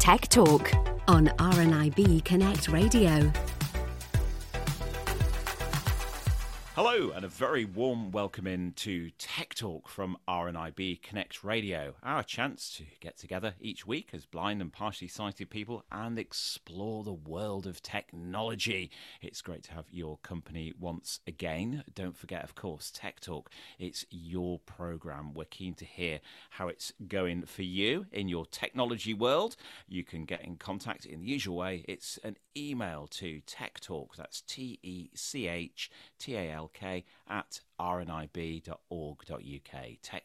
Tech Talk on RNIB Connect Radio. Hello and a very warm welcome in to Tech Talk from RNIB Connect Radio, our chance to get together each week as blind and partially sighted people and explore the world of technology. It's great to have your company once again. Don't forget, of course, Tech Talk, it's your program. We're keen to hear how it's going for you in your technology world. You can get in contact in the usual way. It's an email to techtalk, that's TECHTALK at rnib.org.uk,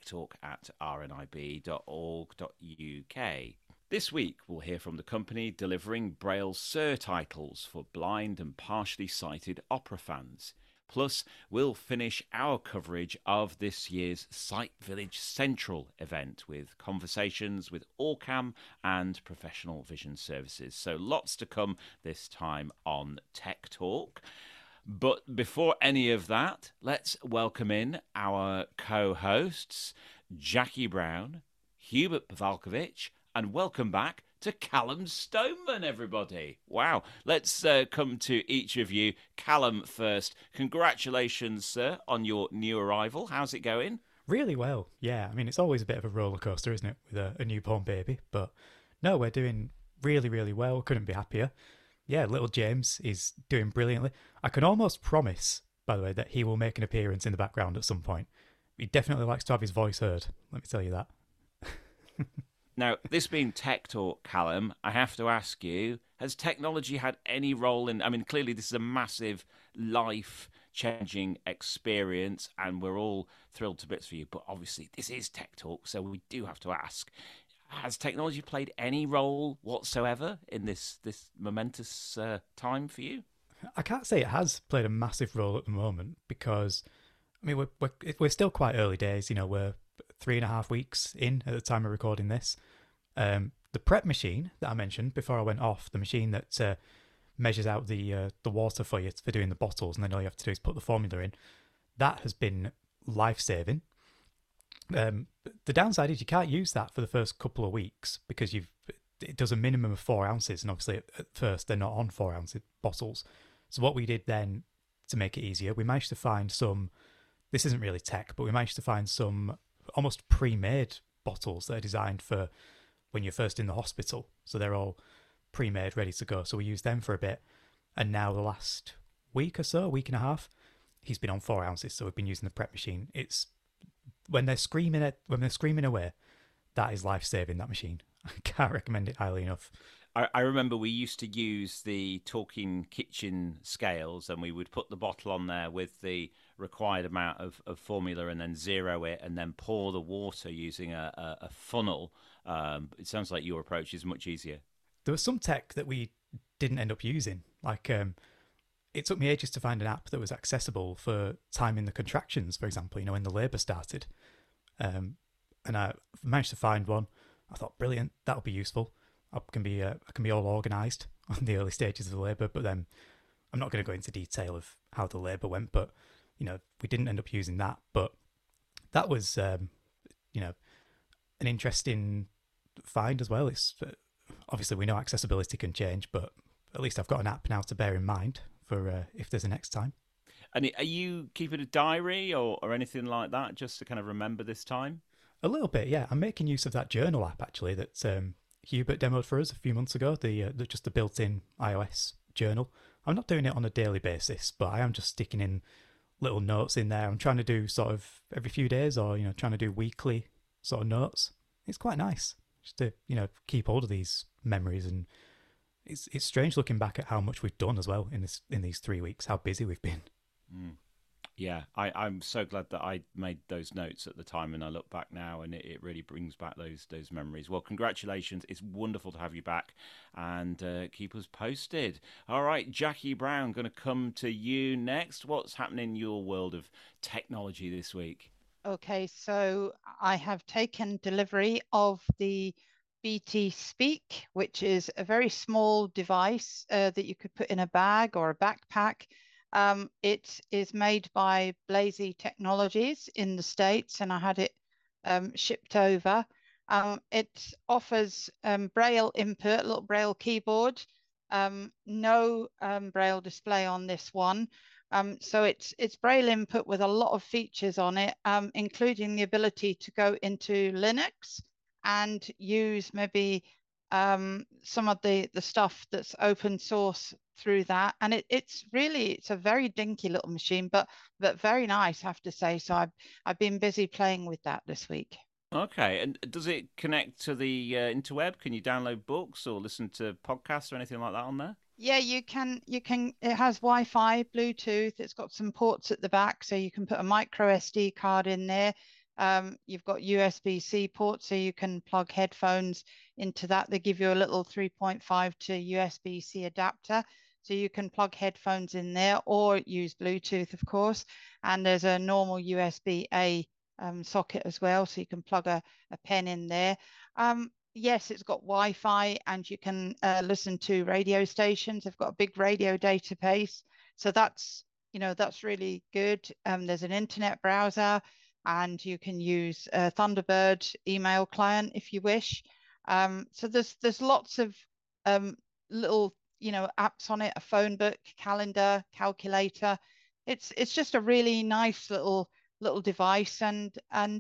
techtalk@rnib.org.uk. This week we'll hear from the company delivering Braille Sur titles for blind and partially sighted opera fans. Plus, we'll finish our coverage of this year's Sight Village Central event with conversations with Orcam and Professional Vision Services. So lots to come this time on Tech Talk. But before any of that, let's welcome in our co-hosts, Jackie Brown, Hubert Pavalkovich, and welcome back to Callum Stoneman, everybody. Wow. Let's come to each of you. Callum first. Congratulations, sir, on your new arrival. How's it going? Really well, yeah. I mean, it's always a bit of a roller coaster, isn't it, with a newborn baby? But no, we're doing really, really well. Couldn't be happier. Yeah, little James is doing brilliantly. I can almost promise, by the way, that he will make an appearance in the background at some point. He definitely likes to have his voice heard, let me tell you that. Now, this being Tech Talk, Callum, I have to ask you, has technology had any role in... I mean, clearly this is a massive life-changing experience, and we're all thrilled to bits for you, but obviously this is Tech Talk, so we do have to ask, has technology played any role whatsoever in this momentous time for you? I can't say it has played a massive role at the moment because, I mean, we're still quite early days. You know, we're 3.5 weeks in at the time of recording this. The prep machine that I mentioned before I went off, the machine that measures out the water for you for doing the bottles, and then all you have to do is put the formula in, that has been life-saving. The downside is you can't use that for the first couple of weeks because it does a minimum of 4 ounces, and obviously at first they're not on 4 ounce bottles. So what we did then to make it easier, we managed to find some, this isn't really tech, but we managed to find some almost pre-made bottles that are designed for when you're first in the hospital. So they're all pre-made, ready to go. So we used them for a bit, and now the last week or so, week and a half, he's been on 4 ounces. So we've been using the prep machine. It's when they're screaming away, that is life-saving, that machine. I can't recommend it highly enough. I remember we used to use the Talking Kitchen scales, and we would put the bottle on there with the required amount of formula and then zero it and then pour the water using a funnel. It sounds like your approach is much easier. There was some tech that we didn't end up using. Like, it took me ages to find an app that was accessible for timing the contractions, for example, you know, when the labour started. And I managed to find one. I thought, brilliant, that'll be useful. I can be all organised on the early stages of the labour, but then I'm not going to go into detail of how the labour went, but, you know, we didn't end up using that. But that was, you know, an interesting find as well. It's obviously we know accessibility can change, but at least I've got an app now to bear in mind for if there's a next time. And are you keeping a diary or anything like that just to kind of remember this time? A little bit, yeah. I'm making use of that journal app actually that Hubert demoed for us a few months ago, the just the built-in iOS journal. I'm not doing it on a daily basis, but I am just sticking in little notes in there. I'm trying to do sort of every few days, or, you know, trying to do weekly sort of notes. It's quite nice just to, you know, keep hold of these memories, and it's strange looking back at how much we've done as well in these 3 weeks, how busy we've been. Mm. Yeah, I'm so glad that I made those notes at the time, and I look back now, and it really brings back those memories. Well, congratulations. It's wonderful to have you back, and keep us posted. All right, Jackie Brown, going to come to you next. What's happening in your world of technology this week? Okay, so I have taken delivery of the BT Speak, which is a very small device that you could put in a bag or a backpack. It is made by Blazy Technologies in the States, and I had it shipped over. It offers Braille input, a little Braille keyboard, no Braille display on this one. So it's Braille input with a lot of features on it, including the ability to go into Linux and use maybe some of the stuff that's open source through that. And it's a very dinky little machine, but very nice, I have to say. So I've been busy playing with that this week. Okay, and does it connect to the interweb? Can you download books or listen to podcasts or anything like that on there? Yeah, you can. It has Wi-Fi, Bluetooth. It's got some ports at the back, so you can put a micro SD card in there. You've got USB-C ports, so you can plug headphones into that. They give you a little 3.5 to USB-C adapter, so you can plug headphones in there or use Bluetooth, of course. And there's a normal USB-A socket as well, so you can plug a pen in there. Yes, it's got Wi-Fi, and you can listen to radio stations. They've got a big radio database, so that's really good. There's an internet browser, and you can use a Thunderbird email client if you wish. So there's lots of little apps on it: a phone book, calendar, calculator. It's just a really nice little device, and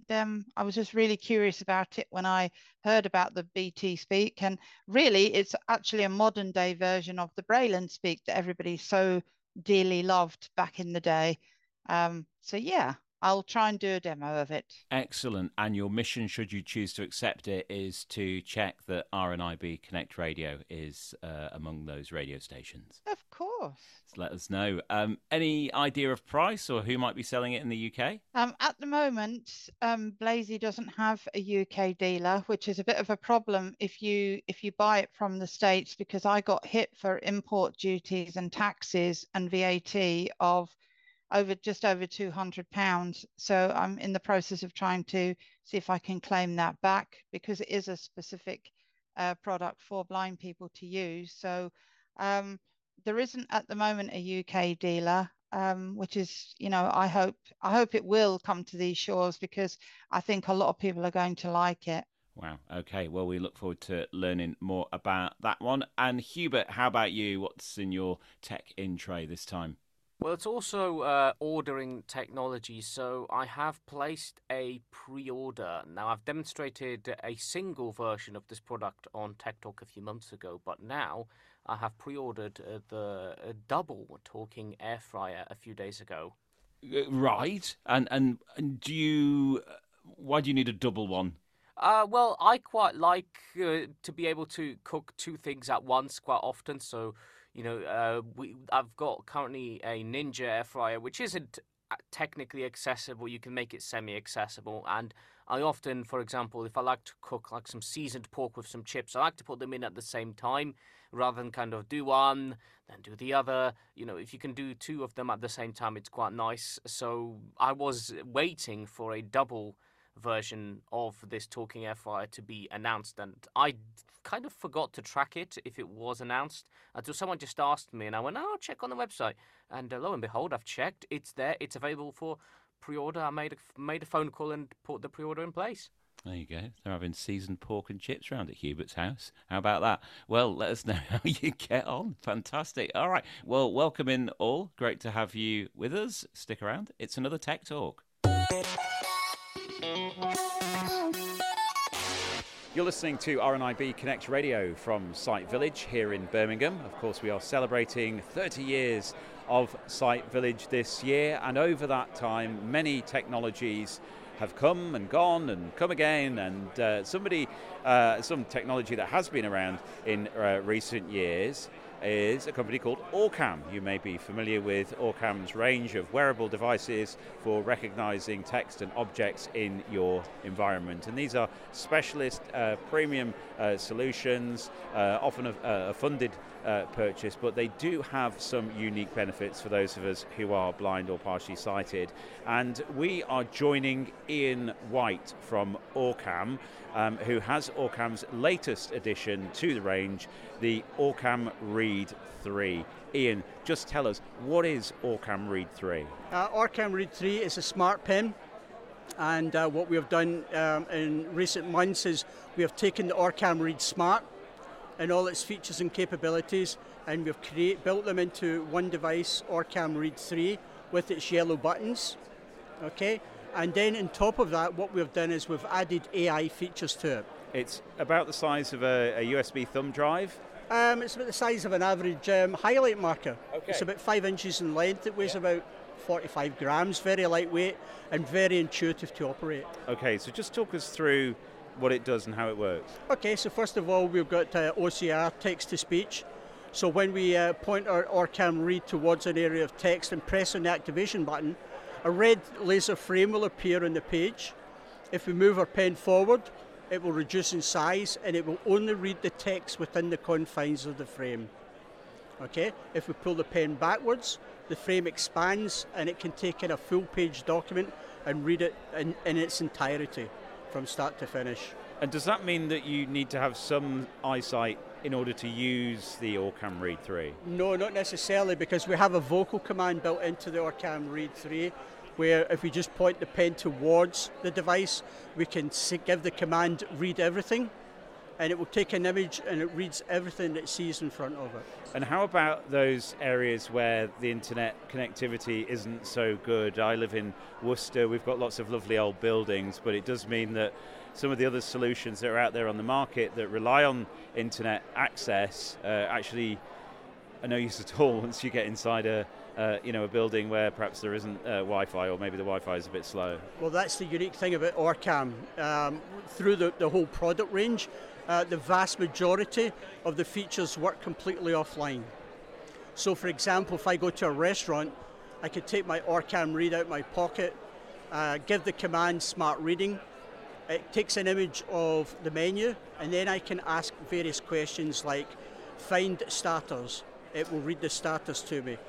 I was just really curious about it when I heard about the BT Speak, and really it's actually a modern day version of the Braille Speak that everybody so dearly loved back in the day. So yeah, I'll try and do a demo of it. Excellent. And your mission, should you choose to accept it, is to check that RNIB Connect Radio is among those radio stations. Of course. So let us know. Any idea of price or who might be selling it in the UK? At the moment, Blazy doesn't have a UK dealer, which is a bit of a problem if you buy it from the States, because I got hit for import duties and taxes and VAT of just over £200. So I'm in the process of trying to see if I can claim that back, because it is a specific product for blind people to use. So there isn't at the moment a UK dealer, which is, I hope it will come to these shores, because I think a lot of people are going to like it. Wow. Okay. Well, we look forward to learning more about that one. And Hubert, how about you? What's in your tech in tray this time? Well, it's also ordering technology, so I have placed a pre-order. Now, I've demonstrated a single version of this product on Tech Talk a few months ago, but now I have pre-ordered the double talking air fryer a few days ago. Right. And do you? Why do you need a double one? Well, I quite like to be able to cook two things at once quite often, so... I've got currently a Ninja air fryer, which isn't technically accessible. You can make it semi-accessible. And I often, for example, if I like to cook like some seasoned pork with some chips, I like to put them in at the same time rather than kind of do one, then do the other. If you can do two of them at the same time, it's quite nice. So I was waiting for a double version of this talking air fryer to be announced, and I kind of forgot to track it if it was announced until someone just asked me, and I went, I'll check on the website, and lo and behold, I've checked, it's there, it's available for pre-order. I made a phone call and put the pre-order in place. There you go. They're having seasoned pork and chips round at Hubert's house. How about that? Well, let us know how you get on. Fantastic. All right. Well, welcome in all. Great to have you with us. Stick around. It's another Tech Talk. You're listening to RNIB Connect Radio from Site Village here in Birmingham. Of course, we are celebrating 30 years of Site Village this year, and over that time, many technologies have come and gone and come again, and some technology that has been around in recent years is a company called Orcam. You may be familiar with Orcam's range of wearable devices for recognizing text and objects in your environment. And these are specialist premium solutions, often a funded purchase, but they do have some unique benefits for those of us who are blind or partially sighted. And we are joining Ian White from Orcam, who has Orcam's latest addition to the range, the Orcam Read 3. Ian, just tell us, what is Orcam Read 3? Orcam Read 3 is a smart pen And what we have done in recent months is we have taken the Orcam Read Smart and all its features and capabilities, and we've built them into one device, Orcam Read 3, with its yellow buttons. Okay, and then on top of that, what we've done is we've added AI features to it. It's about the size of a USB thumb drive. It's about the size of an average highlight marker. Okay. It's about 5 inches in length. It weighs about 45 grams, very lightweight and very intuitive to operate. Okay, so just talk us through what it does and how it works. Okay, so first of all, we've got OCR, text-to-speech. So when we point our Orcam Read towards an area of text and press on the activation button, a red laser frame will appear on the page. If we move our pen forward, it will reduce in size and it will only read the text within the confines of the frame. Okay, if we pull the pen backwards, the frame expands and it can take in a full page document and read it in its entirety from start to finish. And does that mean that you need to have some eyesight in order to use the Orcam Read 3? No, not necessarily, because we have a vocal command built into the Orcam Read 3 where if we just point the pen towards the device, we can give the command read everything, and it will take an image and it reads everything it sees in front of it. And how about those areas where the internet connectivity isn't so good? I live in Worcester, we've got lots of lovely old buildings, but it does mean that some of the other solutions that are out there on the market that rely on internet access actually are no use at all once you get inside a building where perhaps there isn't Wi-Fi, or maybe the Wi-Fi is a bit slow. Well, that's the unique thing about Orcam. Through the whole product range, the vast majority of the features work completely offline. So for example, if I go to a restaurant, I could take my Orcam Read out my pocket, give the command Smart Reading. It takes an image of the menu, and then I can ask various questions like find starters. It will read the starters to me.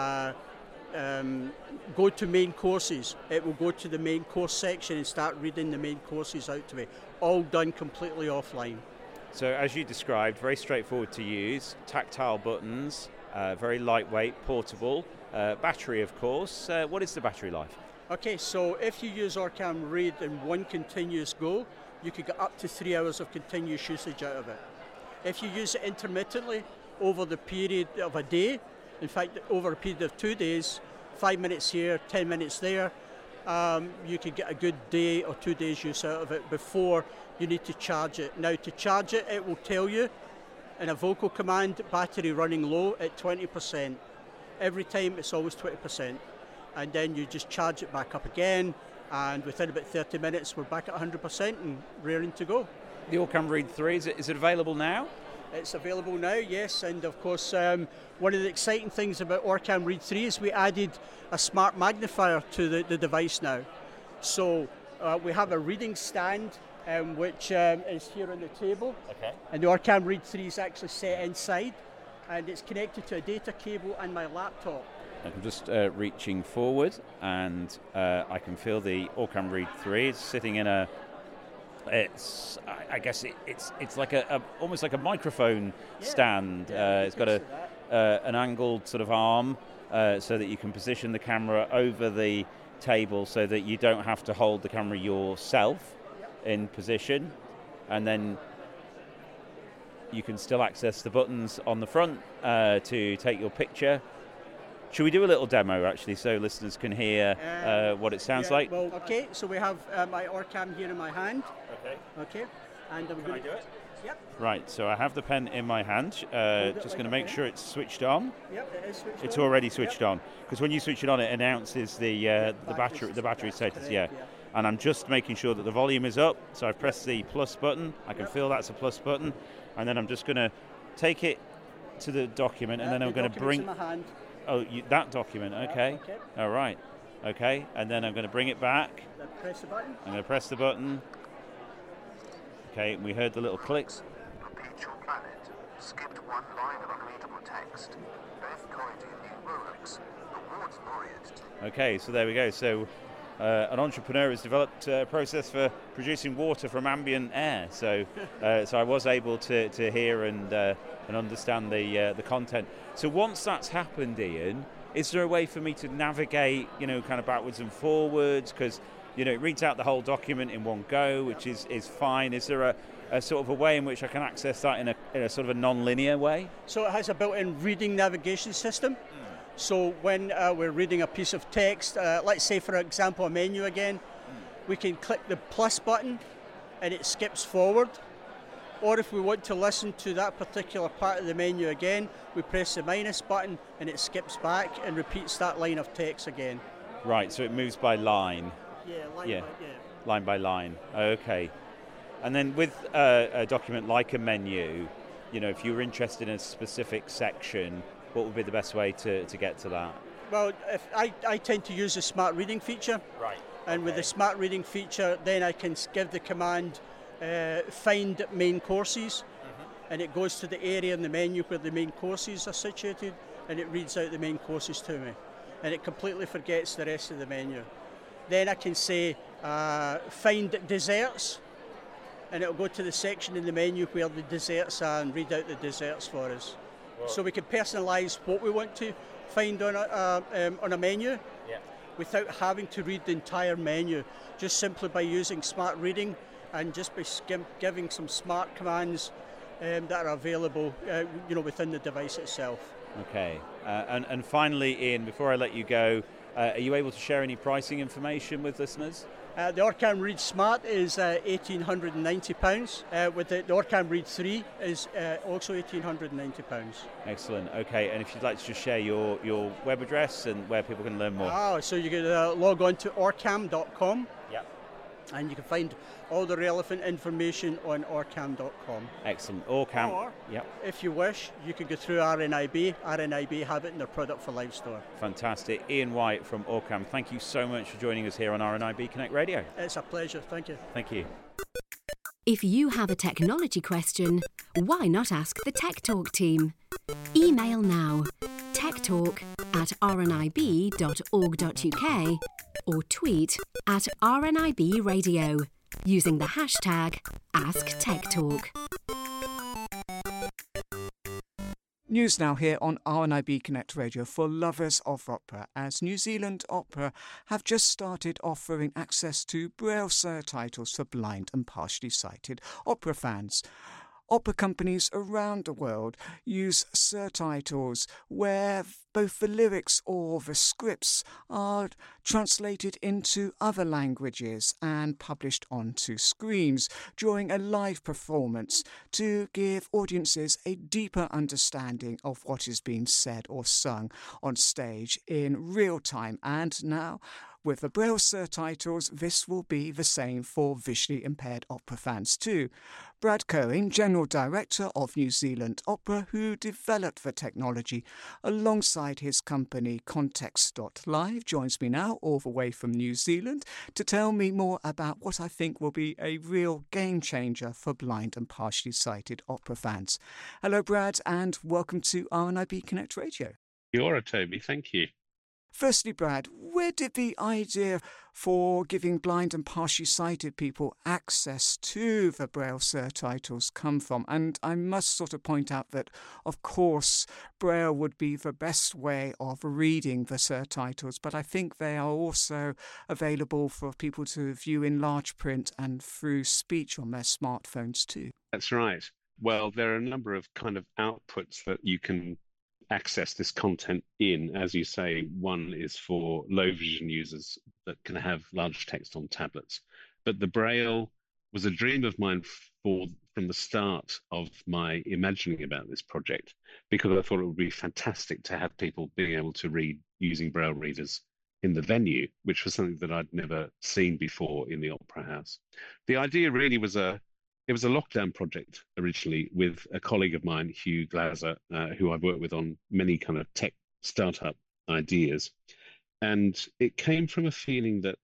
Go to main courses. It will go to the main course section and start reading the main courses out to me. All done completely offline. So as you described, very straightforward to use, tactile buttons, very lightweight, portable, battery of course. What is the battery life? Okay, so if you use Orcam Read in one continuous go, you could get up to 3 hours of continuous usage out of it. If you use it intermittently over the period of a day, in fact over a period of 2 days, 5 minutes here, 10 minutes there, you could get a good day or 2 days use out of it before you need to charge it. Now to charge it, it will tell you in a vocal command, battery running low at 20%. Every time it's always 20%. And then you just charge it back up again, and within about 30 minutes we're back at 100% and raring to go. The Orcam Read 3, is it available now? It's available now, yes, and of course one of the exciting things about Orcam Read 3 is we added a smart magnifier to the device now. So we have a reading stand which is here on the table. Okay. And the Orcam Read 3 is actually set inside, and it's connected to a data cable and my laptop. I'm just reaching forward, and I can feel the Orcam Read 3. It's sitting in a. It's like almost like a microphone stand. It's got an angled sort of arm, so that you can position the camera over the table, so that you don't have to hold the camera yourself in position, and then you can still access the buttons on the front to take your picture. Should we do a little demo, actually, so listeners can hear what it sounds like? Well, okay, so we have my Orcam here in my hand. Okay. And can I do it? Yep. Right, so I have the pen in my hand. Just going to make sure it's switched on. Yep, it is switched on. It's already switched on. Because when you switch it on, it announces the battery status, yeah. And I'm just making sure that the volume is up. So I've pressed the plus button. I can feel that's a plus button. And then I'm just going to take it to the document, and then I'm going to bring... in my hand. Oh, that document, okay. Okay. All right. Okay, and then I'm going to bring it back. Then press the button. I'm going to press the button. Okay, we heard the little clicks. Repeat your planet. Skipped one line of unreadable text. Beth Coyde New Rolex. Awards laureate. Okay, so there we go. So an entrepreneur has developed a process for producing water from ambient air. So so I was able to hear and understand the content. So once that's happened, Ian, is there a way for me to navigate, kind of backwards and forwards? Because it reads out the whole document in one go, which is fine. Is there a sort of a way in which I can access that in a sort of a non-linear way? So it has a built-in reading navigation system. So when we're reading a piece of text, let's say for example a menu again, we can click the plus button and it skips forward. Or if we want to listen to that particular part of the menu again, we press the minus button and it skips back and repeats that line of text again. Right, so it moves by line. Yeah, line by line. Okay. And then with a document like a menu, if you were interested in a specific section, what would be the best way to get to that? Well, if I tend to use the smart reading feature. Right. And with the smart reading feature, then I can give the command find main courses, and it goes to the area in the menu where the main courses are situated, and it reads out the main courses to me, and it completely forgets the rest of the menu. Then I can say find desserts, and it'll go to the section in the menu where the desserts are and read out the desserts for us. Whoa. So we can personalise what we want to find on a menu without having to read the entire menu, just simply by using smart reading and just by giving some smart commands that are available within the device itself. Okay, and finally, Ian, before I let you go, are you able to share any pricing information with listeners? The Orcam Read Smart is £1,890. With the Orcam Read 3 is also £1,890. Excellent. Okay, and if you'd like to just share your web address and where people can learn more. So you can log on to orcam.com. Yep. And you can find all the relevant information on orcam.com. Excellent. Orcam. Or, if you wish, you can go through RNIB. RNIB have it in their Product for Life store. Fantastic. Ian White from Orcam, thank you so much for joining us here on RNIB Connect Radio. It's a pleasure. Thank you. Thank you. If you have a technology question, why not ask the Tech Talk team? Email now, techtalk@rnib.org.uk or tweet at RNIB Radio using the hashtag AskTechTalk. News now here on RNIB Connect Radio for lovers of opera, as New Zealand Opera have just started offering access to Braille surtitles for blind and partially sighted opera fans. Opera companies around the world use surtitles where both the lyrics or the scripts are translated into other languages and published onto screens during a live performance to give audiences a deeper understanding of what is being said or sung on stage in real time. And now, with the Braille surtitles, this will be the same for visually impaired opera fans too. Brad Cohen, General Director of New Zealand Opera, who developed the technology alongside his company Context.live, joins me now all the way from New Zealand to tell me more about what I think will be a real game changer for blind and partially sighted opera fans. Hello, Brad, and welcome to RNIB Connect Radio. You're Toby, thank you. Firstly, Brad, where did the idea for giving blind and partially sighted people access to the Braille surtitles come from? And I must sort of point out that, of course, Braille would be the best way of reading the surtitles, but I think they are also available for people to view in large print and through speech on their smartphones too. That's right. Well, there are a number of kind of outputs that you can access this content in. As you say, one is for low vision users that can have large text on tablets. But the Braille was a dream of mine from the start of my imagining about this project, because I thought it would be fantastic to have people being able to read using Braille readers in the venue, which was something that I'd never seen before in the Opera House. The idea really was it was a lockdown project originally with a colleague of mine, Hugh Glaser, who I've worked with on many kind of tech startup ideas. And it came from a feeling that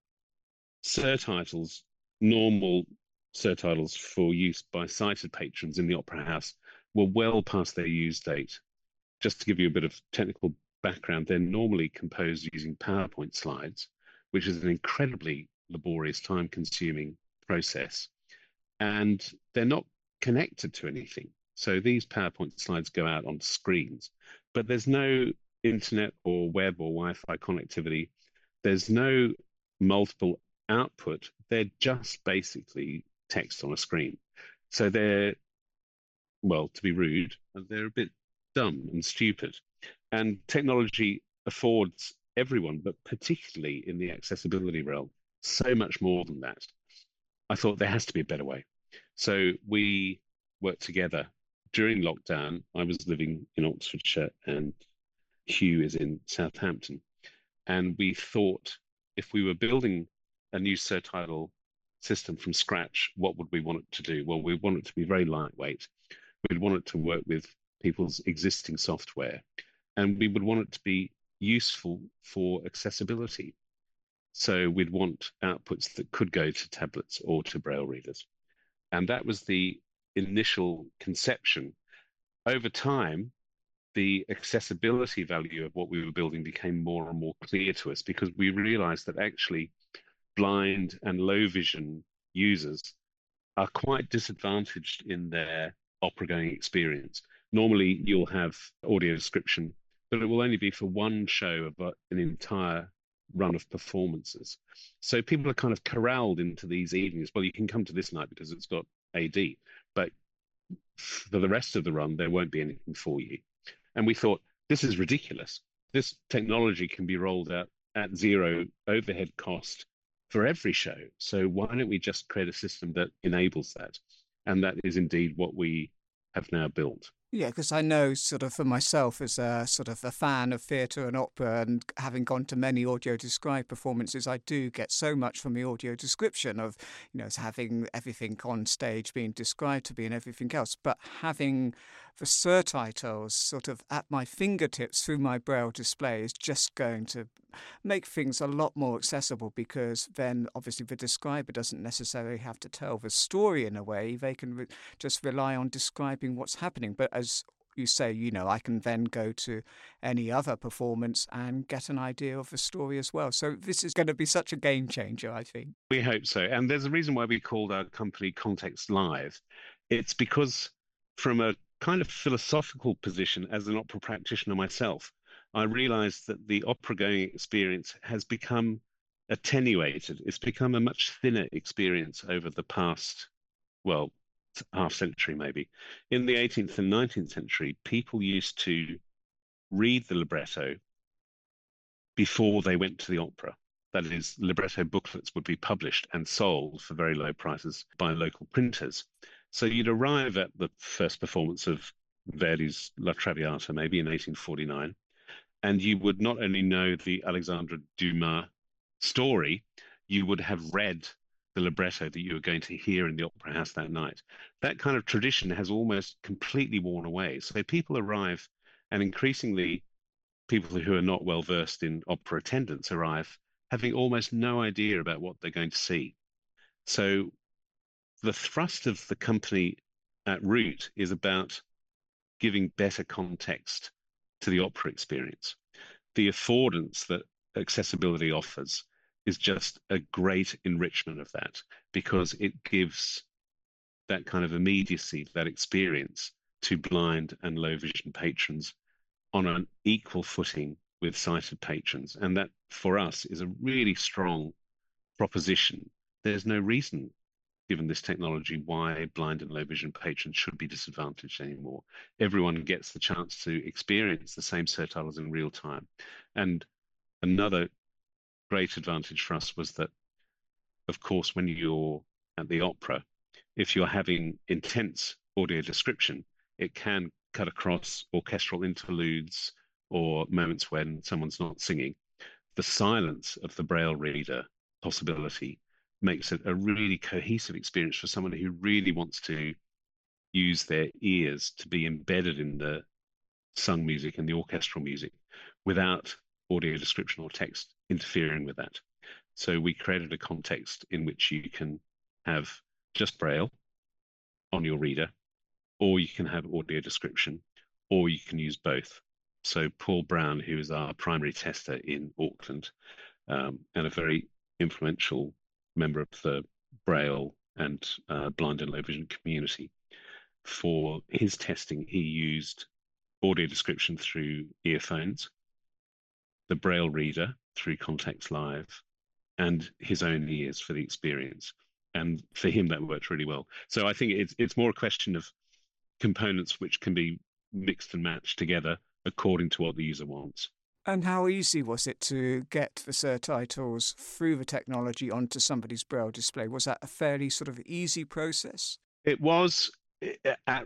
surtitles, normal surtitles for use by sighted patrons in the Opera House, were well past their use date. Just to give you a bit of technical background, they're normally composed using PowerPoint slides, which is an incredibly laborious, time-consuming process. And they're not connected to anything. So these PowerPoint slides go out on screens, but there's no internet or web or Wi-Fi connectivity. There's no multiple output, they're just basically text on a screen. So they're, well, to be rude, they're a bit dumb and stupid. And technology affords everyone, but particularly in the accessibility realm, so much more than that. I thought there has to be a better way. So we worked together during lockdown. I was living in Oxfordshire and Hugh is in Southampton. And we thought if we were building a new Surtitle system from scratch, what would we want it to do? Well, we want it to be very lightweight. We'd want it to work with people's existing software, and we would want it to be useful for accessibility. So we'd want outputs that could go to tablets or to Braille readers. And that was the initial conception. Over time, the accessibility value of what we were building became more and more clear to us because we realized that actually blind and low vision users are quite disadvantaged in their opera going experience. Normally, you'll have audio description, but it will only be for one show of an entire run of performances. So people are kind of corralled into these evenings. Well, you can come to this night because it's got AD, but for the rest of the run, there won't be anything for you. And we thought, this is ridiculous. This technology can be rolled out at zero overhead cost for every show. So why don't we just create a system that enables that? And that is indeed what we have now built. Yeah, because I know sort of for myself as a sort of a fan of theatre and opera and having gone to many audio described performances, I do get so much from the audio description of, having everything on stage being described to be and everything else. But having the surtitles sort of at my fingertips through my Braille display is just going to make things a lot more accessible because then obviously the describer doesn't necessarily have to tell the story in a way. They can just rely on describing what's happening. But as you say, I can then go to any other performance and get an idea of the story as well. So this is going to be such a game changer, I think. We hope so. And there's a reason why we called our company Context Live. It's because from a kind of philosophical position as an opera practitioner myself, I realized that the opera going experience has become attenuated. It's become a much thinner experience over the past, well, half century maybe. In the 18th and 19th century, people used to read the libretto before they went to the opera. That is, libretto booklets would be published and sold for very low prices by local printers. So you'd arrive at the first performance of Verdi's La Traviata, maybe in 1849, and you would not only know the Alexandre Dumas story, you would have read the libretto that you were going to hear in the opera house that night. That kind of tradition has almost completely worn away. So people arrive, and increasingly people who are not well versed in opera attendance arrive having almost no idea about what they're going to see. So the thrust of the company at root is about giving better context to the opera experience. The affordance that accessibility offers is just a great enrichment of that because it gives that kind of immediacy, that experience to blind and low vision patrons on an equal footing with sighted patrons. And that for us is a really strong proposition. There's no reason, given this technology, why blind and low vision patrons should be disadvantaged anymore. Everyone gets the chance to experience the same surtitles in real time. And another great advantage for us was that, of course, when you're at the opera, if you're having intense audio description, it can cut across orchestral interludes or moments when someone's not singing. The silence of the Braille reader possibility makes it a really cohesive experience for someone who really wants to use their ears to be embedded in the sung music and the orchestral music without audio description or text interfering with that. So we created a context in which you can have just Braille on your reader, or you can have audio description, or you can use both. So Paul Brown, who is our primary tester in Auckland, and a very influential member of the Braille and blind and low vision community, for his testing, he used audio description through earphones, the Braille reader through Context Live, and his own ears for the experience. And for him, that worked really well. So I think it's more a question of components which can be mixed and matched together according to what the user wants. And how easy was it to get the surtitles through the technology onto somebody's Braille display? Was that a fairly sort of easy process? It was. At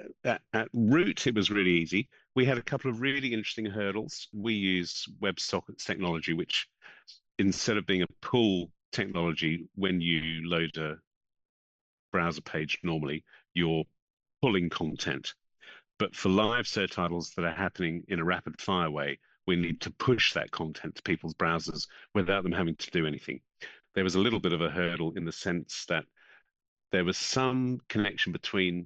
root, it was really easy. We had a couple of really interesting hurdles. We use WebSockets technology, which instead of being a pull technology, when you load a browser page normally, you're pulling content. But for live surtitles that are happening in a rapid fire way, we need to push that content to people's browsers without them having to do anything. There was a little bit of a hurdle in the sense that there was some connection between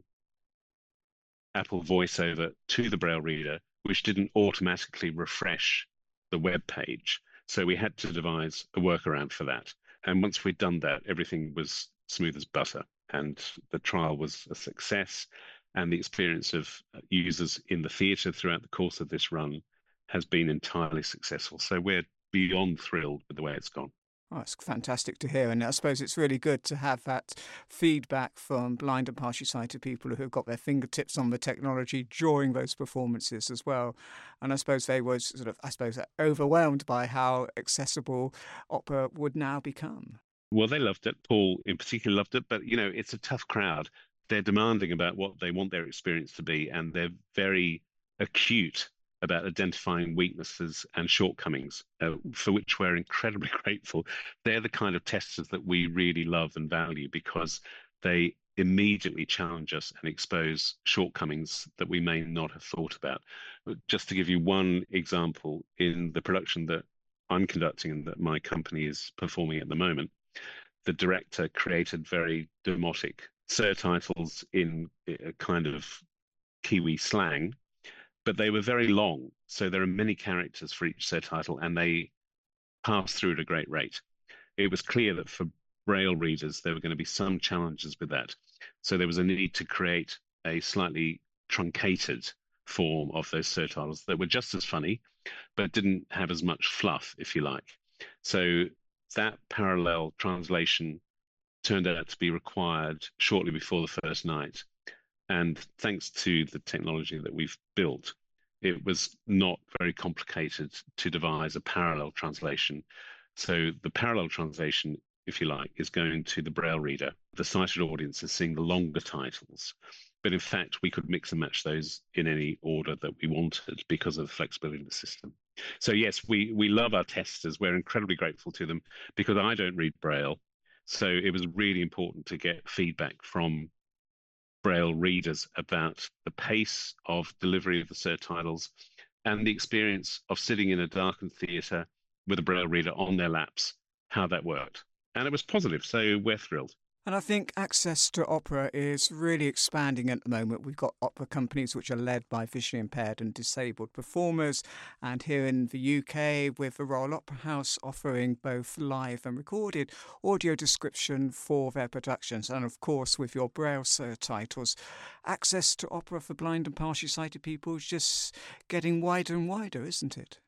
Apple VoiceOver to the Braille reader, which didn't automatically refresh the web page. So we had to devise a workaround for that. And once we'd done that, everything was smooth as butter. And the trial was a success. And the experience of users in the theatre throughout the course of this run has been entirely successful. So we're beyond thrilled with the way it's gone. Oh, it's fantastic to hear. And I suppose it's really good to have that feedback from blind and partially sighted people who have got their fingertips on the technology during those performances as well. And I suppose they were sort of, overwhelmed by how accessible opera would now become. Well, they loved it. Paul in particular loved it. But, it's a tough crowd. They're demanding about what they want their experience to be. And they're very acute about identifying weaknesses and shortcomings, for which we're incredibly grateful. They're the kind of testers that we really love and value because they immediately challenge us and expose shortcomings that we may not have thought about. Just to give you one example, in the production that I'm conducting and that my company is performing at the moment, the director created very demotic surtitles in a kind of Kiwi slang, but they were very long. So there are many characters for each surtitle, and they pass through at a great rate. It was clear that for Braille readers, there were going to be some challenges with that. So there was a need to create a slightly truncated form of those surtitles that were just as funny, but didn't have as much fluff, if you like. So that parallel translation turned out to be required shortly before the first night. And thanks to the technology that we've built, it was not very complicated to devise a parallel translation. So the parallel translation, if you like, is going to the Braille reader. The sighted audience is seeing the longer titles. But in fact, we could mix and match those in any order that we wanted because of the flexibility of the system. So yes, we love our testers. We're incredibly grateful to them because I don't read Braille. So it was really important to get feedback from Braille readers about the pace of delivery of the surtitles and the experience of sitting in a darkened theatre with a Braille reader on their laps, how that worked. And it was positive, so we're thrilled. And I think access to opera is really expanding at the moment. We've got opera companies which are led by visually impaired and disabled performers. And here in the UK, with the Royal Opera House offering both live and recorded audio description for their productions. And of course, with your Braille surtitles, access to opera for blind and partially sighted people is just getting wider and wider, isn't it?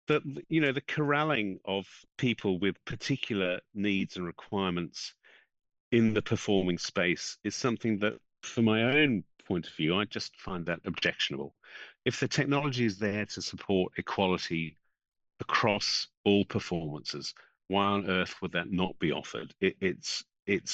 The corralling of people with particular needs and requirements in the performing space is something that, from my own point of view, I just find that objectionable. If the technology is there to support equality across all performances, why on earth would that not be offered? It's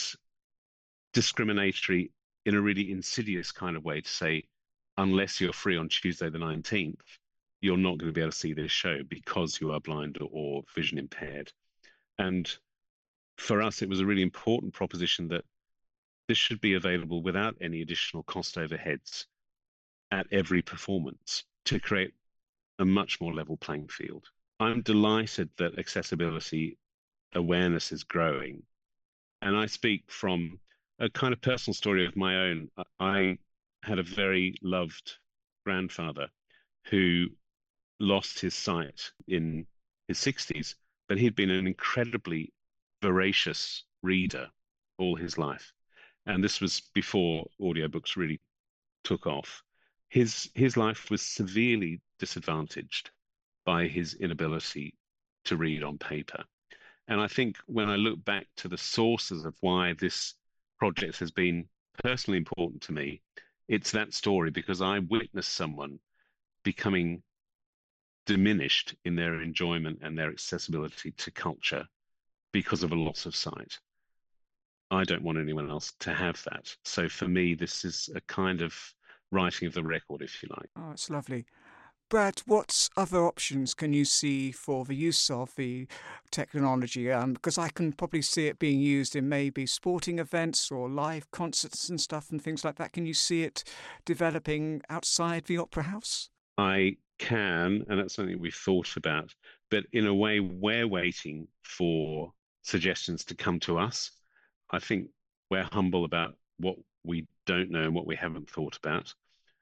discriminatory in a really insidious kind of way to say, unless you're free on Tuesday the 19th, you're not going to be able to see this show because you are blind or vision impaired. And for us, it was a really important proposition that this should be available without any additional cost overheads at every performance to create a much more level playing field. I'm delighted that accessibility awareness is growing. And I speak from a kind of personal story of my own. I had a very loved grandfather who lost his sight in his 60s, but he'd been an incredibly voracious reader all his life. And this was before audiobooks really took off. His life was severely disadvantaged by his inability to read on paper. And I think when I look back to the sources of why this project has been personally important to me, it's that story, because I witnessed someone becoming diminished in their enjoyment and their accessibility to culture because of a loss of sight. I don't want anyone else to have that. So for me, this is a kind of writing of the record, if you like. Oh, it's lovely. Brad, what other options can you see for the use of the technology? Because I can probably see it being used in maybe sporting events or live concerts and stuff and things like that. Can you see it developing outside the Opera House? I can, and that's something we've thought about. But in a way, we're waiting for suggestions to come to us. I think we're humble about what we don't know and what we haven't thought about.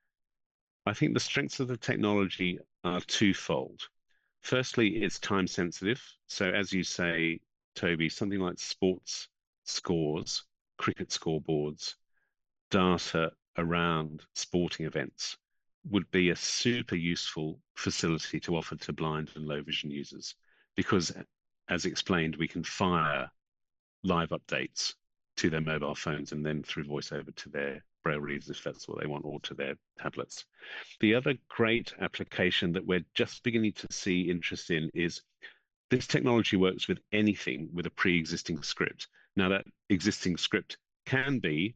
I think the strengths of the technology are twofold. Firstly, it's time sensitive. So as you say, Toby, something like sports scores, cricket scoreboards, data around sporting events would be a super useful facility to offer to blind and low vision users, because as explained, we can fire live updates to their mobile phones and then through VoiceOver to their Braille readers if that's what they want, or to their tablets. The other great application that we're just beginning to see interest in is this technology works with anything with a pre-existing script. Now, that existing script can be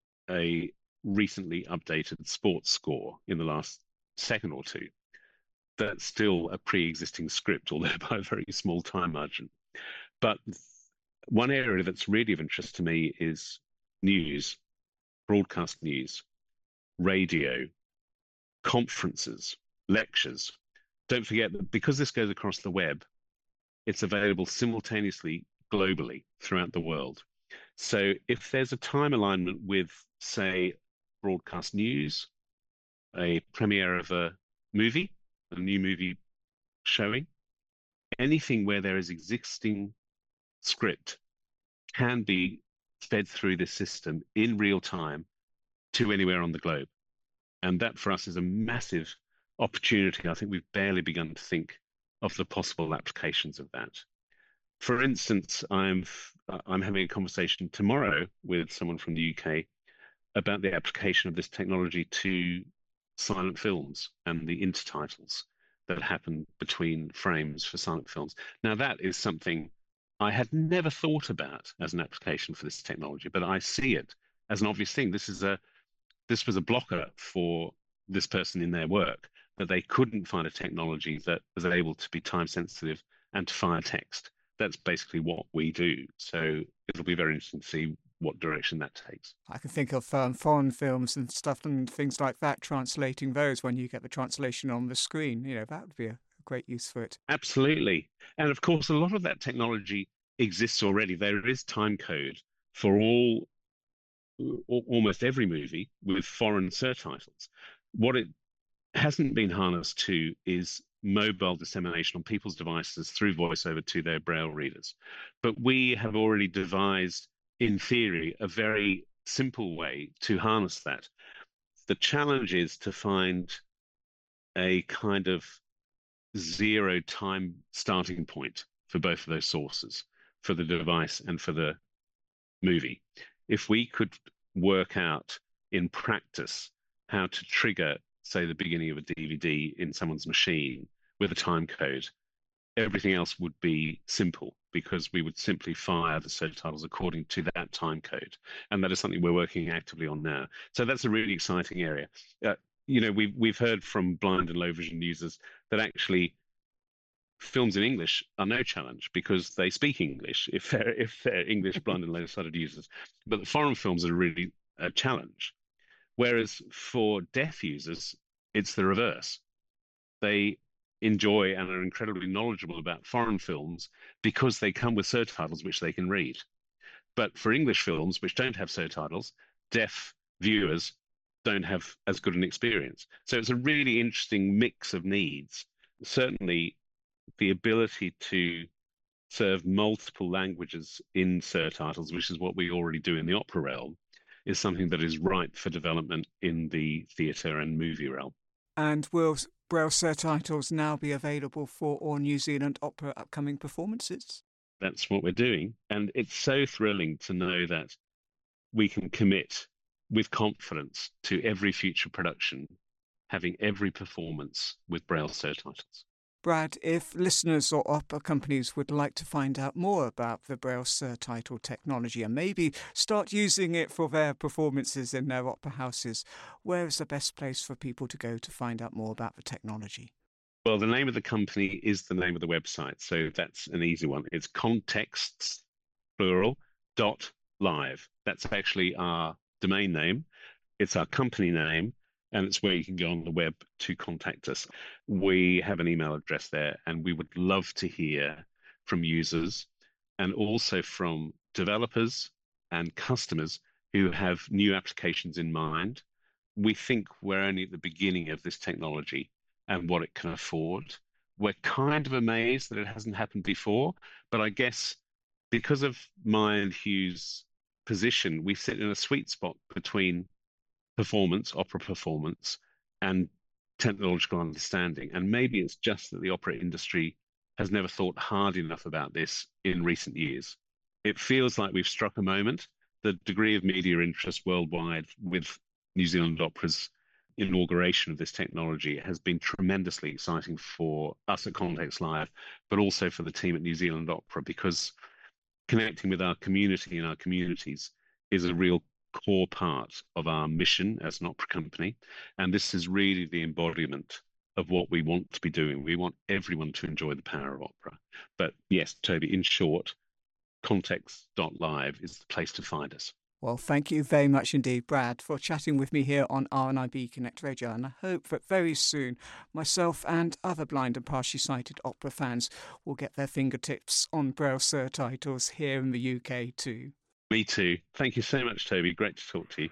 a recently updated sports score in the last second or two. That's still a pre-existing script, although by a very small time margin. But one area that's really of interest to me is news, broadcast news, radio, conferences, lectures. Don't forget that because this goes across the web, it's available simultaneously globally throughout the world. So if there's a time alignment with, say, broadcast news, a premiere of a movie, a new movie showing, anything where there is existing script can be fed through this system in real time to anywhere on the globe. And that for us is a massive opportunity. I think we've barely begun to think of the possible applications of that. For instance, I'm having a conversation tomorrow with someone from the UK about the application of this technology to silent films and the intertitles that happen between frames for silent films. Now, that is something I had never thought about as an application for this technology, but I see it as an obvious thing. This was a blocker for this person in their work, that they couldn't find a technology that was able to be time sensitive and to fire text. That's basically what we do. So it'll be very interesting to see what direction that takes. I can think of foreign films and stuff and things like that, translating those when you get the translation on the screen. That would be a great use for it. Absolutely. And of course, a lot of that technology exists already. There is time code for almost every movie with foreign surtitles. What it hasn't been harnessed to is mobile dissemination on people's devices through VoiceOver to their Braille readers. But we have already devised, in theory, a very simple way to harness that. The challenge is to find a kind of zero time starting point for both of those sources, for the device and for the movie. If we could work out in practice how to trigger, say, the beginning of a DVD in someone's machine with a time code, everything else would be simple, because we would simply fire the subtitles according to that time code. And that is something we're working actively on now. So that's a really exciting area. We've heard from blind and low vision users that actually films in English are no challenge because they speak English if they're English blind and low-sighted users. But the foreign films are really a challenge. Whereas for deaf users, it's the reverse. They enjoy and are incredibly knowledgeable about foreign films because they come with subtitles which they can read. But for English films which don't have subtitles, deaf viewers don't have as good an experience. So it's a really interesting mix of needs. Certainly, the ability to serve multiple languages in surtitles, which is what we already do in the opera realm, is something that is ripe for development in the theatre and movie realm. And will Braille surtitles now be available for all New Zealand Opera upcoming performances? that's what we're doing. And it's so thrilling to know that we can commit with confidence to every future production, having every performance with Braille surtitles. Brad, if listeners or opera companies would like to find out more about the Braille surtitle technology and maybe start using it for their performances in their opera houses, where is the best place for people to go to find out more about the technology? Well, the name of the company is the name of the website, so that's an easy one. It's contexts, plural, .live. That's actually our domain name. It's our company name, and it's where you can go on the web to contact us. We have an email address there, and we would love to hear from users and also from developers and customers who have new applications in mind. We think we're only at the beginning of this technology and what it can afford. We're kind of amazed that it hasn't happened before, but I guess because of my and Hugh's position, we sit in a sweet spot between performance, opera performance, and technological understanding. And maybe it's just that the opera industry has never thought hard enough about this in recent years. It feels like we've struck a moment. The degree of media interest worldwide with New Zealand Opera's inauguration of this technology has been tremendously exciting for us at Context Live, but also for the team at New Zealand Opera, because connecting with our community and our communities is a real core part of our mission as an opera company. And this is really the embodiment of what we want to be doing. We want everyone to enjoy the power of opera. But yes, Toby, in short, context.live is the place to find us. Well, thank you very much indeed, Brad, for chatting with me here on RNIB Connect Radio. And I hope that very soon myself and other blind and partially sighted opera fans will get their fingertips on Braille surtitles here in the UK too. Me too. Thank you so much, Toby. Great to talk to you.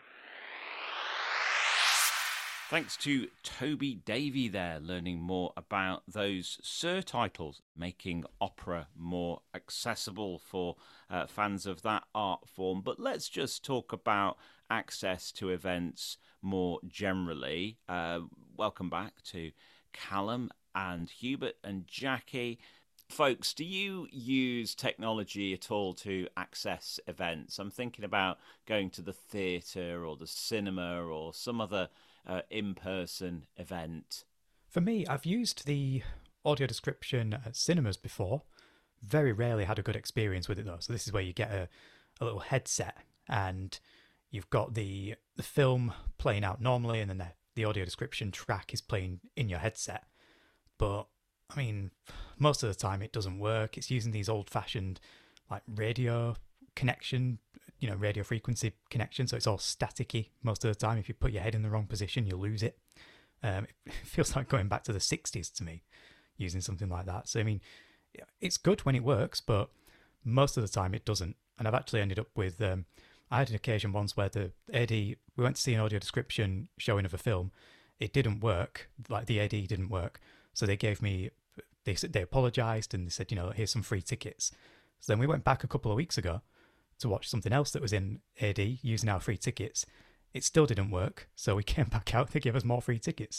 Thanks to Toby Davey there, learning more about those surtitles, making opera more accessible for fans of that art form. But let's just talk about access to events more generally. Welcome back to Callum and Hubert and Jackie. Folks, do you use technology at all to access events? I'm thinking about going to the theatre or the cinema or some other in-person event. For me, I've used the audio description at cinemas before. Very rarely had a good experience with it though. So this is where you get a little headset and you've got the film playing out normally, and then the audio description track is playing in your headset. But I mean, most of the time it doesn't work. It's using these old-fashioned like radio connection, radio frequency connection, so it's all staticky most of the time. If you put your head in the wrong position, you'll lose it. It feels like going back to the 60s to me, using something like that. So I mean, it's good when it works, but most of the time it doesn't. And I've actually ended up with, I had an occasion once where the AD, we went to see an audio description showing of a film. It didn't work, like the AD didn't work. So they gave me, they apologised and they said, here's some free tickets. So then we went back a couple of weeks ago to watch something else that was in AD using our free tickets. It still didn't work, so we came back out. They gave us more free tickets.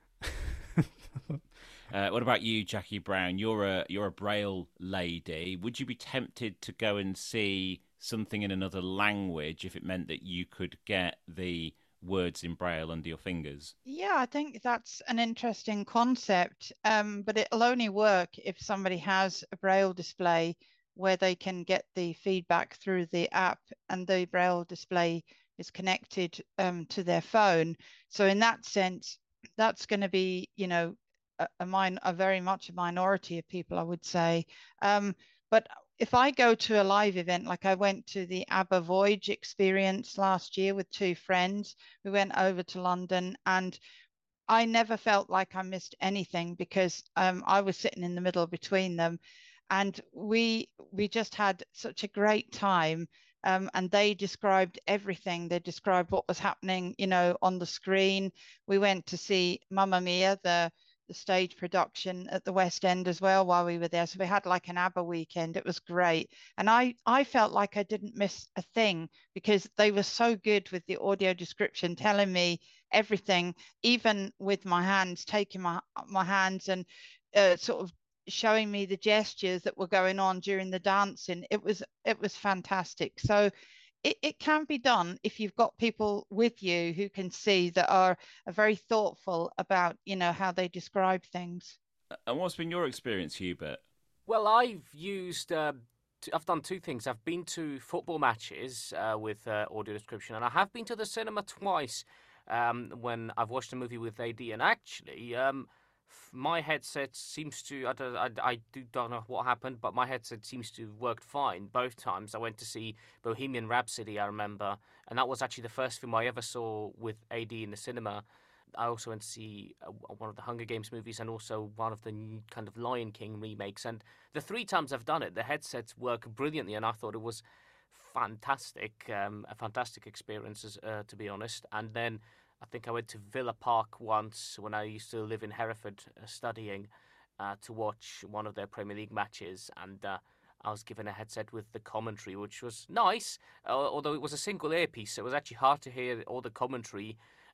What about you, Jackie Brown? You're a Braille lady. Would you be tempted to go and see something in another language if it meant that you could get the words in Braille under your fingers? Yeah, I think that's an interesting concept, but it'll only work if somebody has a Braille display where they can get the feedback through the app and the Braille display is connected to their phone. So in that sense, that's going to be, a very much a minority of people, I would say. But if I go to a live event, like I went to the ABBA Voyage experience last year with two friends, we went over to London and I never felt like I missed anything because I was sitting in the middle between them. And we just had such a great time. And they described everything. They described what was happening, on the screen. We went to see Mamma Mia, the stage production at the West End as well while we were there. So we had like an ABBA weekend. It was great. And I felt like I didn't miss a thing because they were so good with the audio description, telling me everything, even with my hands, taking my hands and sort of showing me the gestures that were going on during the dancing. It was fantastic. So it can be done if you've got people with you who can see, that are very thoughtful about, how they describe things. And what's been your experience, Hubert? Well, I've done two things. I've been to football matches with audio description, and I have been to the cinema twice when I've watched a movie with AD. And actually, my headset seems to, I don't know what happened, but my headset seems to have worked fine both times. I went to see Bohemian Rhapsody, I remember, and that was actually the first film I ever saw with AD in the cinema. I also went to see one of the Hunger Games movies and also one of the new kind of Lion King remakes. And the 3 times I've done it, the headsets work brilliantly, and I thought it was fantastic, a fantastic experience, to be honest. And then I think I went to Villa Park once when I used to live in Hereford studying to watch one of their Premier League matches, and I was given a headset with the commentary, which was nice, although it was a single earpiece, so it was actually hard to hear all the commentary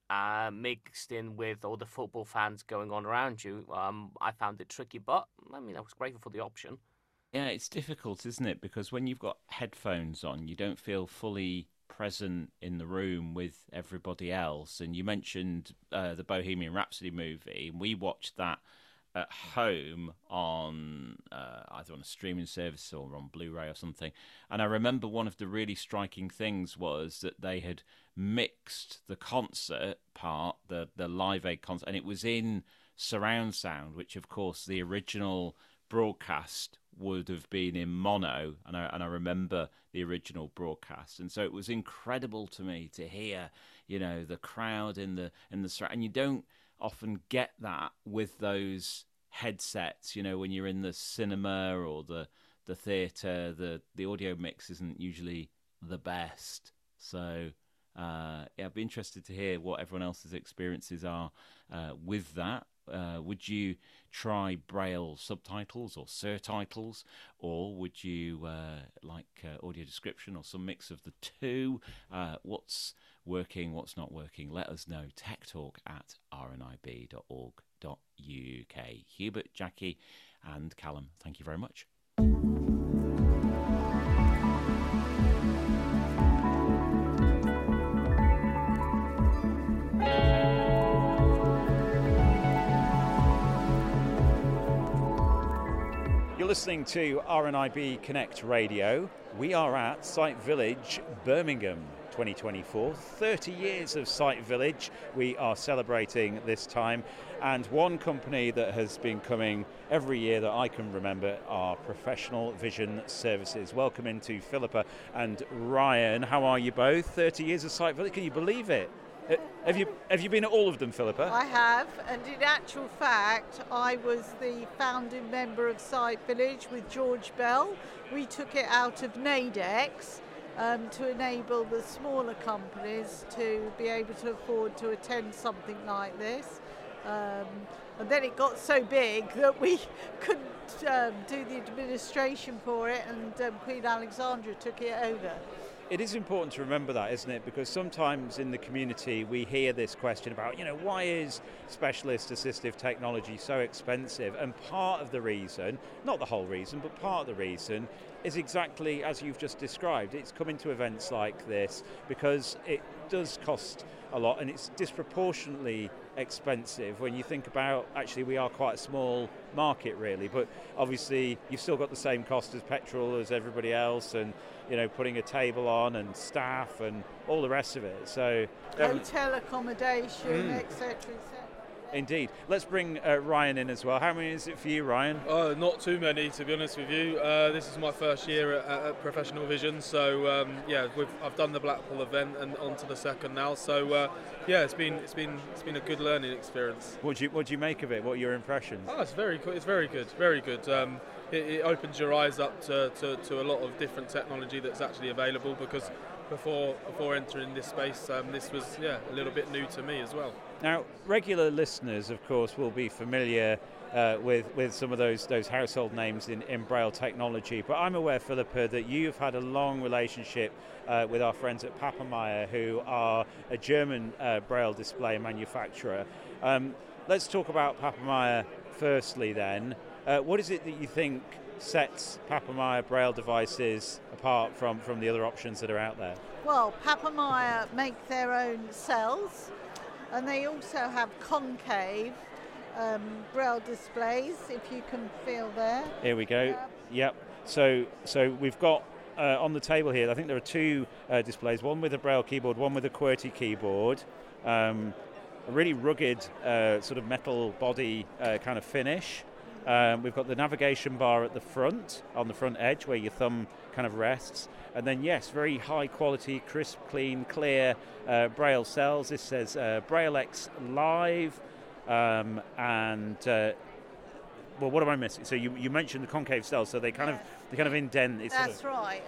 mixed in with all the football fans going on around you. I found it tricky, but I mean, I was grateful for the option. Yeah, it's difficult, isn't it? Because when you've got headphones on, you don't feel fully present in the room with everybody else. And you mentioned the Bohemian Rhapsody movie, and we watched that at home on either on a streaming service or on Blu-ray or something. And I remember one of the really striking things was that they had mixed the concert part, the Live Aid concert, and it was in surround sound, which of course the original broadcast would have been in mono, and I remember the original broadcast, and so it was incredible to me to hear, the crowd in the surround, and you don't often get that with those headsets, when you're in the cinema or the theatre, the audio mix isn't usually the best. So I'd be interested to hear what everyone else's experiences are with that. Would you try Braille subtitles or surtitles, or would you like audio description or some mix of the two? What's working, what's not working? Let us know. techtalk@rnib.org.uk. Hubert, Jackie and Callum, thank you very much. You're listening to RNIB Connect Radio. We are at Site Village, Birmingham, 2024. 30 years of Site Village we are celebrating this time. And one company that has been coming every year that I can remember are Professional Vision Services. Welcome into Philippa and Ryan. How are you both? 30 years of Site Village. Can you believe it? Have you been at all of them, Philippa? I have, and in actual fact, I was the founding member of Site Village with George Bell. We took it out of NAIDEX to enable the smaller companies to be able to afford to attend something like this. And then it got so big that we couldn't do the administration for it, and Queen Alexandra took it over. It is important to remember that, isn't it? Because sometimes in the community we hear this question about, why is specialist assistive technology so expensive? And part of the reason, not the whole reason, but part of the reason is exactly as you've just described. It's coming to events like this because it does cost a lot, and it's disproportionately expensive when you think about, actually we are quite a small market really, but obviously you've still got the same cost as petrol as everybody else, and putting a table on and staff and all the rest of it. So hotel accommodation, etc., etc. Indeed. Let's bring Ryan in as well. How many is it for you, Ryan? Not too many, to be honest with you. This is my first year at Professional Vision, so I've done the Blackpool event and on to the second now. So it's been a good learning experience. What do you make of it? What are your impressions? It's very good. It's very good. Very good. It opens your eyes up to a lot of different technology that's actually available, because before entering this space, this was a little bit new to me as well. Now, regular listeners, of course, will be familiar with some of those household names in Braille technology, but I'm aware, Philippa, that you've had a long relationship with our friends at Papenmeier, who are a German Braille display manufacturer. Let's talk about Papenmeier firstly then. What is it that you think sets Papenmeier Braille devices apart from the other options that are out there? Well, Papenmeier make their own cells, and they also have concave Braille displays, if you can feel there. Here we go. Yep. So we've got on the table here, I think there are two displays, one with a Braille keyboard, one with a QWERTY keyboard. A really rugged sort of metal body kind of finish. We've got the navigation bar at the front, on the front edge, where your thumb kind of rests. And then, yes, very high quality, crisp, clean, clear Braille cells. This says Braille X Live. Well, what am I missing? So you mentioned the concave cells, so they kind of indent. It's That's right,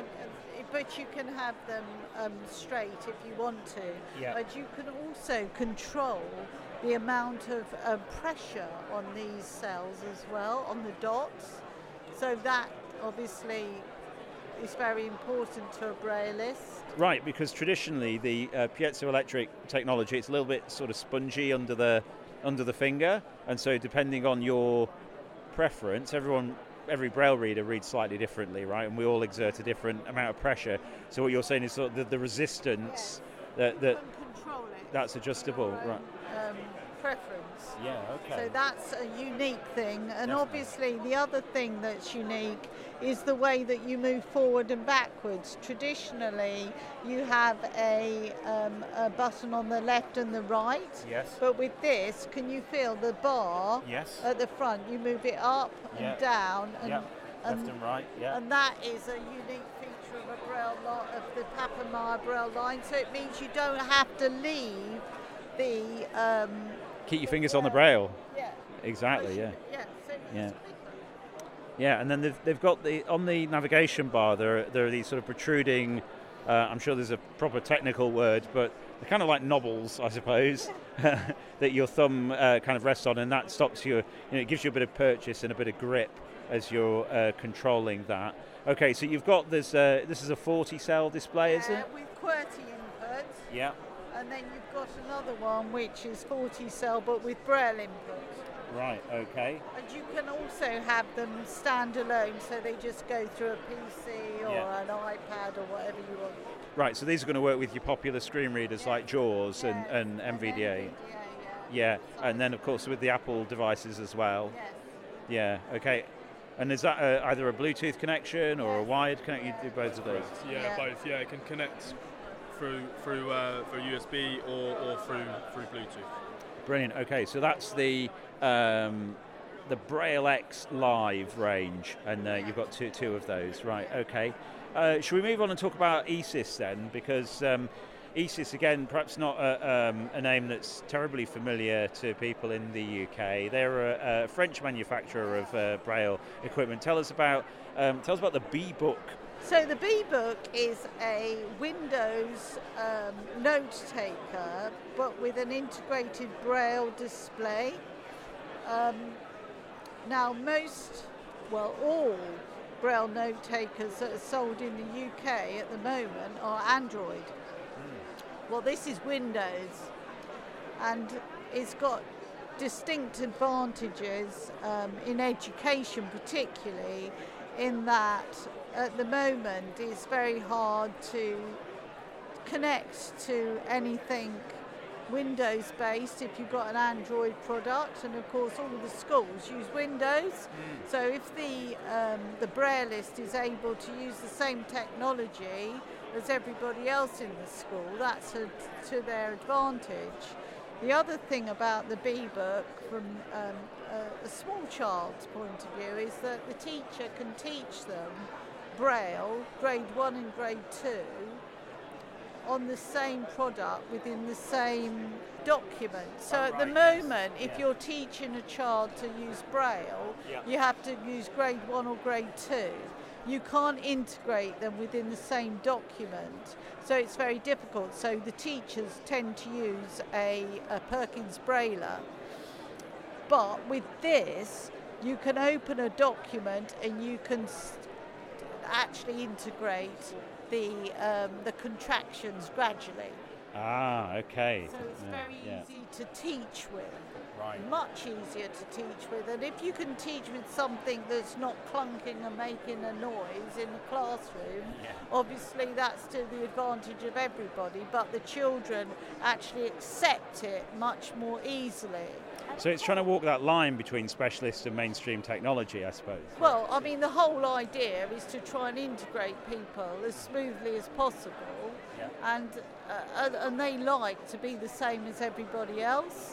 but you can have them straight if you want to. Yeah. But you can also control the amount of pressure on these cells as well, on the dots. So that obviously is very important to a Brailleist. Right, because traditionally the piezoelectric technology, it's a little bit sort of spongy under the finger, and so depending on your preference, every Braille reader reads slightly differently, right? And we all exert a different amount of pressure. So what you're saying is sort of the resistance that you can control it. That's adjustable, right? Preference. Yeah, okay. So that's a unique thing, and Definitely. Obviously the other thing that's unique is the way that you move forward and backwards. Traditionally, you have a button on the left and the right. Yes. But with this, can you feel the bar? Yes. At the front? You move it up Yeah. and down, and, Left and right. Yeah. and that is a unique feature of a Braille of the Papenmeier Braille line. So it means you don't have to leave the Keep your fingers on the Braille. Yeah. Exactly. Yeah. Yeah. So Yeah. Yeah, and then they've got on the navigation bar there are these sort of protruding. I'm sure there's a proper technical word, but they're kind of like knobbles, I suppose, that your thumb kind of rests on, and that stops you. It gives you a bit of purchase and a bit of grip as you're controlling that. Okay, so you've got this. This is a 40-cell display, is it? With QWERTY inputs. Yeah. And then you've got another one which is 40-cell but with Braille input. Right. Okay. And you can also have them stand alone, so they just go through a PC or an iPad or whatever you want. Right. So these are going to work with your popular screen readers like JAWS and NVDA. Yeah. And then of course with the Apple devices as well. Yes. Yeah. Okay. And is that either a Bluetooth connection or a wired connection? You do both of those. Yeah, both. Yeah, it can connect through USB or through Bluetooth. Brilliant. Okay, so that's the Braille X Live range, and you've got two of those, right? Okay. Should we move on and talk about ESYS then? Because ESYS, again, perhaps not a name that's terribly familiar to people in the UK. They're a French manufacturer of Braille equipment. Tell us about the B-Book. So the B-Book is a Windows note taker, but with an integrated Braille display. Now all Braille note takers that are sold in the UK at the moment are Android. Well, this is Windows, and it's got distinct advantages in education particularly, in that at the moment it's very hard to connect to anything Windows based if you've got an Android product, and of course all of the schools use Windows. So if the Brailleist is able to use the same technology as everybody else in the school, that's to their advantage. The other thing about the B-Book from a small child's point of view is that the teacher can teach them Braille, grade 1 and grade 2, on the same product within the same document. So at the moment, if you're teaching a child to use Braille, you have to use grade 1 or grade 2. You can't integrate them within the same document, so it's very difficult. So the teachers tend to use a Perkins Brailler. But with this, you can open a document and you can actually integrate the contractions gradually. Ah, okay. So it's very easy to teach with. Right. Much easier to teach with. And if you can teach with something that's not clunking and making a noise in the classroom, obviously that's to the advantage of everybody, but the children actually accept it much more easily. So it's trying to walk that line between specialist and mainstream technology, I suppose. Well, I mean, the whole idea is to try and integrate people as smoothly as possible, and they like to be the same as everybody else.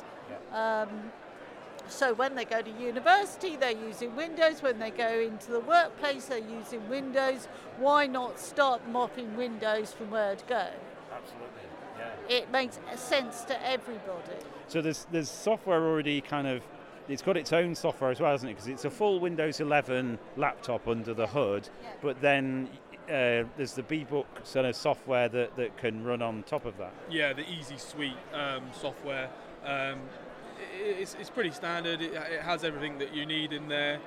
So when they go to university, they're using Windows. When they go into the workplace, they're using Windows. Why not start them off in Windows from word go? Absolutely, yeah. It makes sense to everybody. So there's software already it's got its own software as well, hasn't it? Because it's a full Windows 11 laptop under the hood, but then there's the bBook sort of software that can run on top of that. Yeah, the Easy Suite software. It's pretty standard. It has everything that you need in there.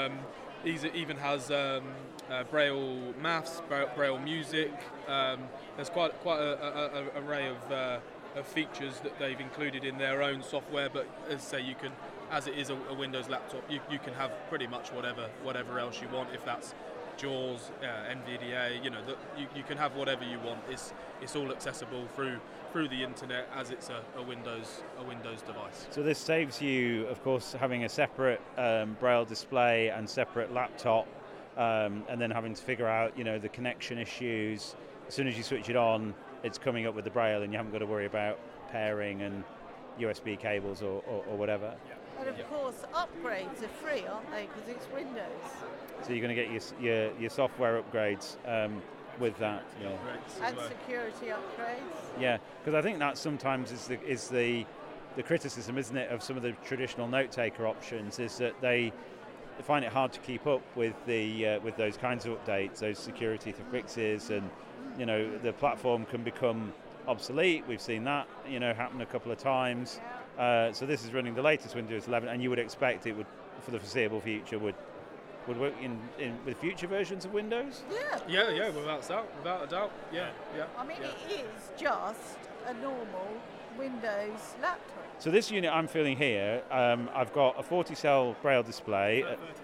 It even has Braille maths, Braille music. There's quite an array of features that they've included in their own software. But as I say, you can, as it is a Windows laptop, you can have pretty much whatever else you want. If that's JAWS, NVDA, you can have whatever you want. It's all accessible through the internet as it's a Windows device. So this saves you, of course, having a separate Braille display and separate laptop, and then having to figure out, the connection issues. As soon as you switch it on, it's coming up with the Braille, and you haven't got to worry about pairing and USB cables or whatever. And of course, upgrades are free, aren't they? Because it's Windows. So you're going to get your software upgrades with that. And security upgrades. Yeah, because I think that sometimes is the criticism, isn't it, of some of the traditional note-taker options, is that they find it hard to keep up with those kinds of updates, those security fixes, and the platform can become obsolete. We've seen that happen a couple of times. So this is running the latest Windows 11, and you would expect it would, for the foreseeable future, would work in with future versions of Windows? Yeah, without a doubt. Yeah. I mean, it is just a normal Windows laptop. So this unit I'm feeling here, I've got a 40-cell Braille display.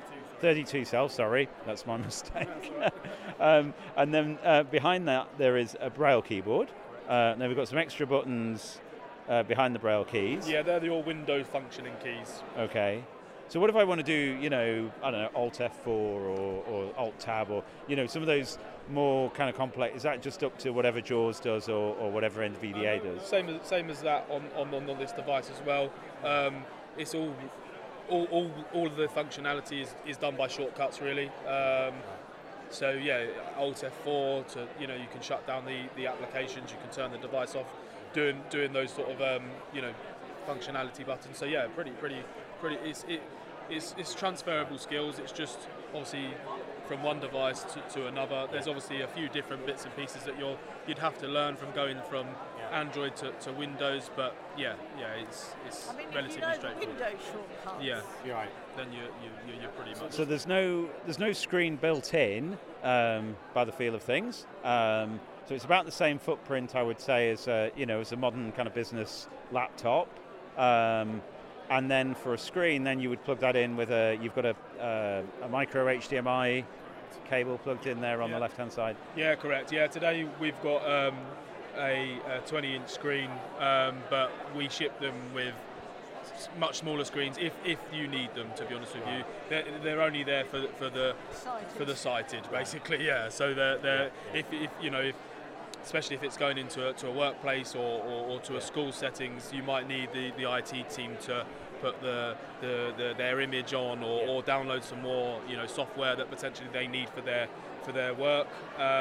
32 cells, sorry, that's my mistake. And then behind that there is a Braille keyboard. Then we've got some extra buttons behind the Braille keys. Yeah, they're the all Windows functioning keys. Okay. So what if I want to do, I don't know, Alt F4 or Alt Tab or, some of those more kind of complex, is that just up to whatever JAWS does or whatever NVDA does? Same as that on this device as well. It's all of the functionality is done by shortcuts really. So yeah, Alt F4 to, you can shut down the applications, you can turn the device off, doing those sort of, functionality buttons. So yeah, pretty. It's transferable skills. It's just obviously from one device to another. There's obviously a few different bits and pieces that you'd have to learn from going from Android to Windows. But yeah, it's relatively straightforward. Windows shortcuts. Yeah, you're right. Then you're pretty much. So there's no screen built in by the feel of things. So it's about the same footprint, I would say, as as a modern kind of business laptop. And then for a screen, then you would plug that in with you've got a micro HDMI cable plugged in there on the left-hand side. Yeah, correct. Yeah, today we've got a 20-inch screen, but we ship them with much smaller screens if you need them. To be honest with you, they're only there for the sighted, basically. Yeah. So they're if especially if it's going into a workplace or to a school settings, you might need the IT team to put their image on or download some more software that potentially they need for their work,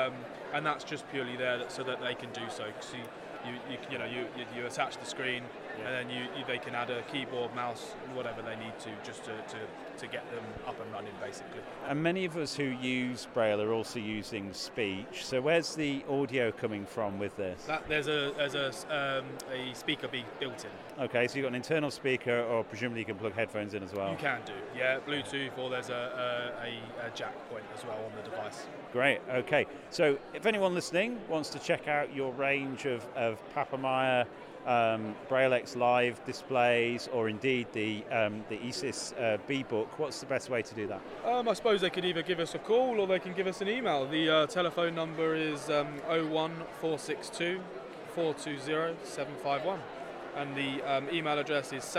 and that's just purely there so that they can do so. Because you attach the screen, and then they can add a keyboard, mouse, whatever they need to, just to get them up and running, basically. And many of us who use Braille are also using speech. So where's the audio coming from with this? There's a speaker built in. Okay, so you've got an internal speaker, or presumably you can plug headphones in as well. You can do, yeah, Bluetooth, or there's a jack point as well on the device. Great, okay. So if anyone listening wants to check out your range of Papameyer Braille X Live displays, or indeed the ESIS B-Book, what's the best way to do that? I suppose they could either give us a call or they can give us an email. The telephone number is 01462 420 751, and the email address is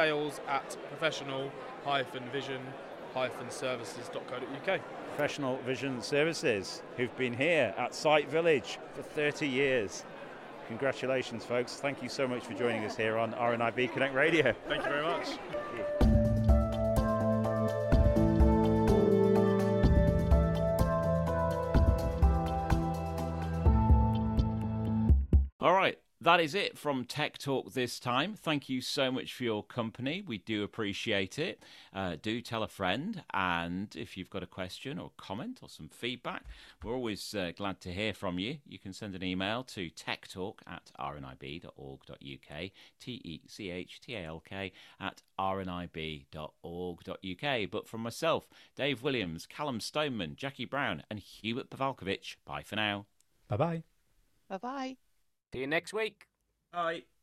sales@professional-vision-services.co.uk. Professional Vision Services, who've been here at Site Village for 30 years. Congratulations, folks. Thank you so much for joining us here on RNIB Connect Radio. Thank you very much. Thank you. All right. That is it from Tech Talk this time. Thank you so much for your company. We do appreciate it. Do tell a friend. And if you've got a question or comment or some feedback, we're always glad to hear from you. You can send an email to techtalk@rnib.org.uk, techtalk@rnib.org.uk. But from myself, Dave Williams, Callum Stoneman, Jackie Brown, and Hubert Pavalkovich, bye for now. Bye-bye. Bye-bye. See you next week. Bye.